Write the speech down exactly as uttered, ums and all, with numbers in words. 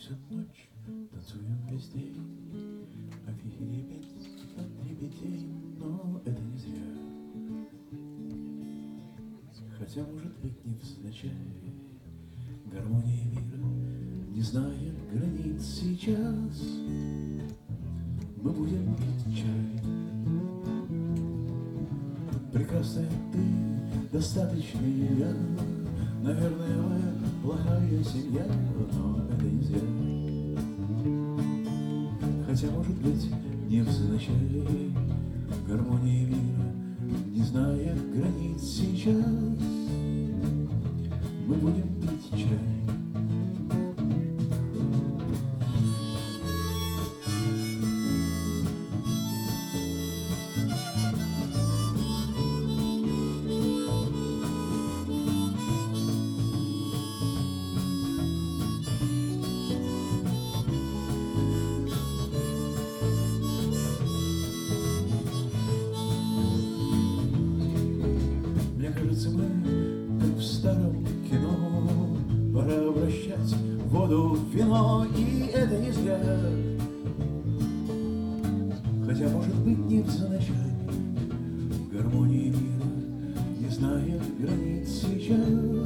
всю ночь, танцуем весь день, а в эфире петь от репетей, но это не зря. Хотя, может быть, невзначай, гармония мира не знает границ сейчас. Мы будем пить чай. Прекрасная ты, достаточный я. Наверное, мы плохая семья, но это не зря. Хотя, может быть, невзначай, гармония мира не знает границ сейчас. Мы будем пить чай. Мы, как в старом кино, пора обращать воду в вино, и это не зря. Хотя, может быть, невзначай, гармония мира не знает границ сейчас.